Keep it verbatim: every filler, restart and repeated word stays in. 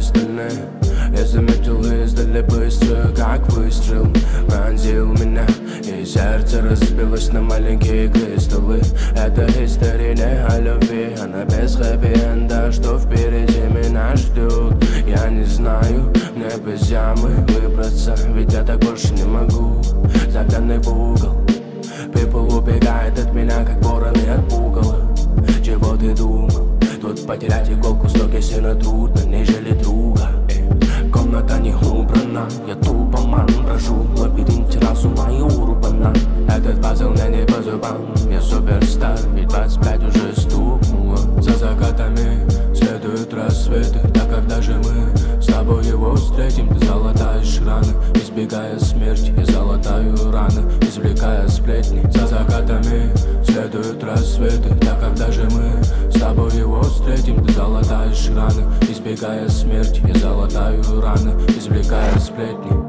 остальные. Я заметил издали быстро, как выстрел пронзил меня, и сердце разбилось на маленькие кристаллы. Это история не о любви, она без хэппи-энда, что впереди меня ждет. Я не знаю, мне без ямы выбраться, ведь я так больше не могу. Загнанный в угол, people убегает от меня, как вороны от пугала. Чего ты думал? Тут потерять иголку в стоге сильно трудно, нежели друга. Комната не убрана, я тупо ман брожу в лабиринте разума и урбана. Этот пазл мне не по зубам, я суперстар, ведь двадцать пять уже стукнуло. За закатами следуют рассветы, так когда же мы с тобой его встретим? Ты залатаешь раны, избегая смерти, я залатаю раны, извлекая сплетни. За закатами следуют рассветы, так когда же мы с тобой его встретим? Ты залатаешь раны, избегая смерти, я залатаю раны, извлекая сплетни.